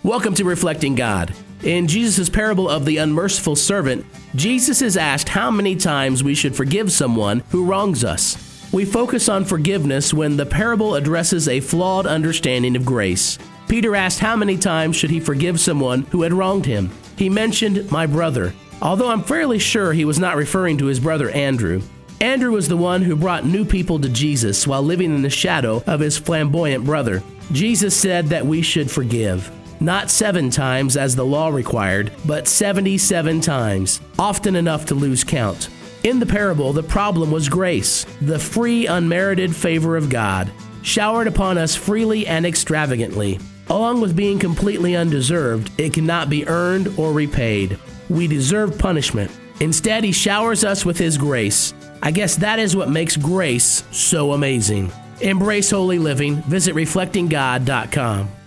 Welcome to Reflecting God. In Jesus' parable of the unmerciful servant, Jesus is asked how many times we should forgive someone who wrongs us. We focus on forgiveness when the parable addresses a flawed understanding of grace. Peter asked how many times should he forgive someone who had wronged him. He mentioned "my brother," although I'm fairly sure he was not referring to his brother Andrew. Andrew was the one who brought new people to Jesus while living in the shadow of his flamboyant brother. Jesus said that we should forgive. Not 7 times as the law required, but 77 times, often enough to lose count. In the parable, the problem was grace, the free, unmerited favor of God, showered upon us freely and extravagantly. Along with being completely undeserved, it cannot be earned or repaid. We deserve punishment. Instead, He showers us with His grace. I guess that is what makes grace so amazing. Embrace holy living. Visit reflectinggod.com.